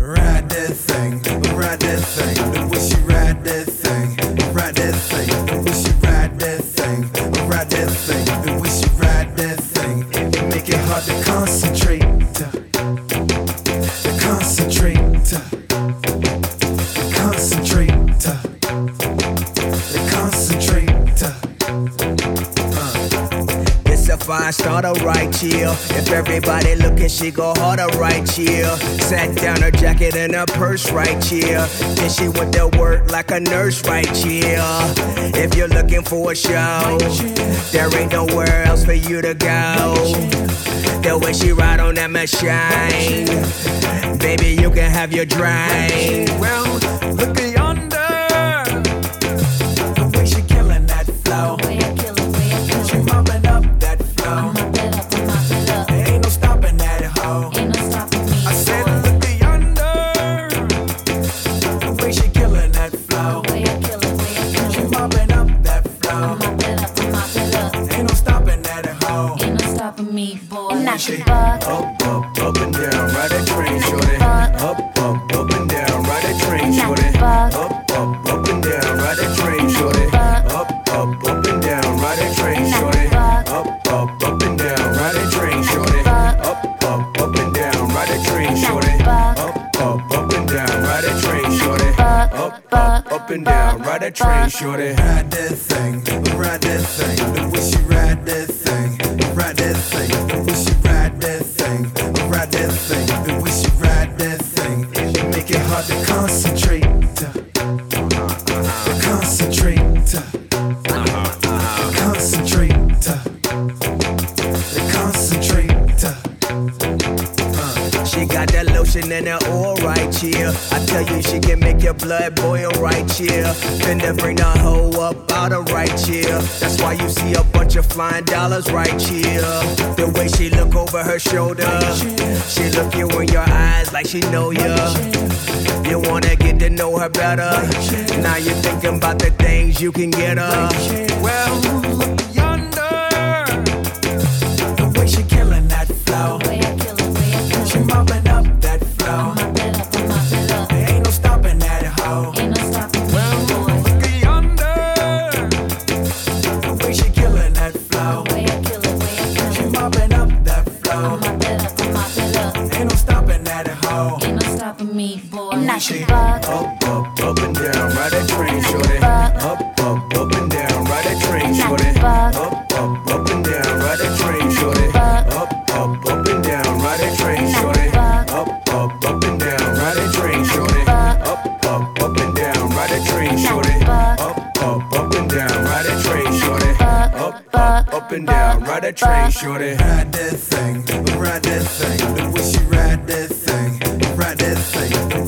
Ride that thing, ride that thing. The way she ride that thing, ride that thing. The way she ride that thing, ride that thing. The way she ride that thing, it make it hard to concentrate. To concentrate. To concentrate. To concentrate. It's a fine starter right here. If everybody looking, she go harder right here. Sat down, her jacket and her purse right here. Then she went to work like a nurse right here. If you're looking for a show, there ain't nowhere else for you to go. The way she ride on that machine, baby, you can have your drink. Well, look at yonder. The way she killing that flow. She mopping up that flow. There ain't no stopping that hoe. I said, look at yonder. The way she killing that flow. She mopping up that flow. Ain't no stopping that hoe. Me, boy. Up, up and down, ride that train, shorty. Up, and down, ride that train, shorty. Up and down, ride that train, shorty. Up and down, ride that train, shorty. Up and down, ride that train, shorty. Up and down, ride that train, shorty. Up and down, ride that train, shorty. Up and down, ride that train, shorty. Ride that thing, ride that thing. The way she ride that thing, ride that thing. The way she ride that thing, ride that thing. The way she ride that thing, it make it hard to concentrate. Concentrate. Concentrate. Concentrate. She got that lotion in her oil right here. I tell you, she can make your blood boil right here. Finna bring the hoe up out of right here. That's why you see a bunch of flying dollars right here. The way she look over her shoulder, she look you in your eyes like she know ya. You wanna get to know her better. Now you're thinking about the things you can get her. Well, look yonder. The way she killing that flow. She mopping up that flow. There ain't no stopping that hoe. Well, look yonder. The way she killing that flow. She mopping up that flow. Ain't no stopping that hoe. Me, boy. She up and down, ride that train, shorty. Up and down, ride that train, shorty. Up and down, ride that train, shorty. Up and down, ride that train, shorty. Up and down, ride that train, shorty. Up and down, ride that train, shorty. Up and down, ride that train, shorty. Up and down, ride that train, shorty. Ride that thing, ride that thing. The way she ride that thing, ride that thing.